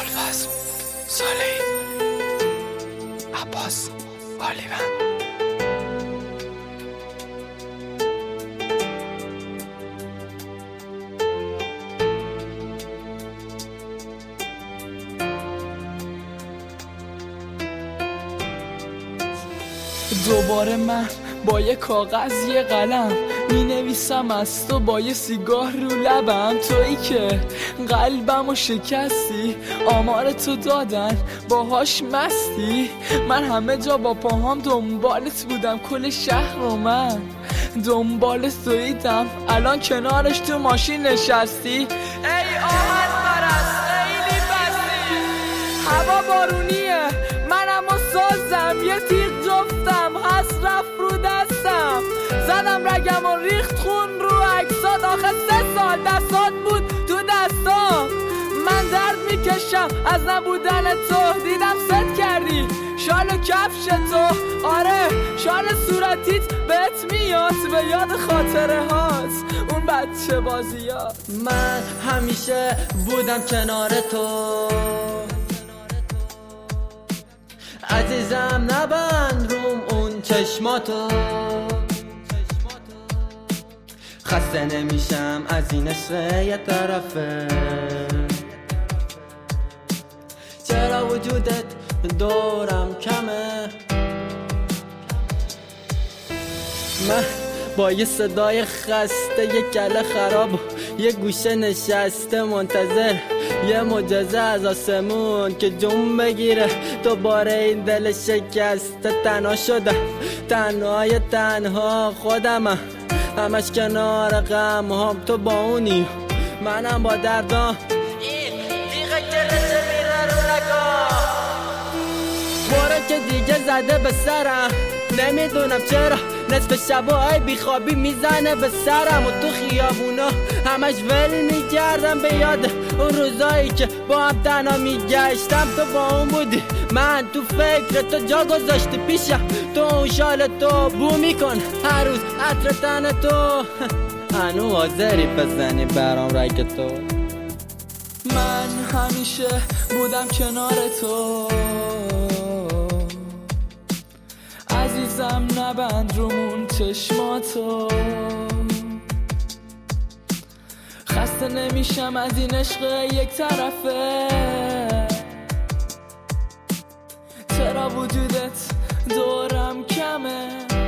ابوالفضل صالحی، عباس عالیوند. دوباره من با یه کاغذ یه قلم می نویسم از تو، با یه سیگار رو لبم. تویی که قلبمو شکستی، آمار تو دادن باهاش مستی. من همه جا با پاهام دنبالت بودم، کل شهر رو من دنبالت دویدم. الان کنارش تو ماشین نشستی. ای آهن پرست خیلی بستی، هوا بارونیه منم و سازم، یه تیغ جفتم هست رفت رو دستم. زدم رگم و ریخت خون رو عکسات، آخه 3 سال دستات بود تو دستام. من درد میکشم از نبودن تو، دیدم ست کردی شال و کفش تو. آره شال صورتیت بهت میاد، به یاد خاطره هات اون بچه بازیات. من همیشه بودم کنار تو عزیزم، نبند روم اون چشماتو. خسته نمیشم از این عشق یه طرفه، چرا وجودت دورم کمه. من با یه صدای خسته، یه کله خراب و یه گوشه نشسته منتظر یه معجزه از آسمون که جون بگیره دوباره این دل شکسته. تنها شدم، تنهای تنها خودمم، همش کنار غم هم. تو با اونی منم با دردام، این دیگه گرشه میره رو نگاه. باره که دیگه زده به سرم، نمیدونم چرا نصف شبای بیخوابی میزنه به سرم. و تو خیابونا همش ول میگردم به یاد اون روزایی که با هم تنها میگشتم. تو با اون بودی، من تو فکر تو جا گذاشتی پیشم. تو اون شال تو بو میکن هر روز عطر تن تو، هنو حاضری بزنی برام رگ تو. من همیشه بودم کنار تو عزیزم، نبند رومون چشماتو. خسته نمیشم از این عشق یک طرفه، چرا وجودت دورم کمه.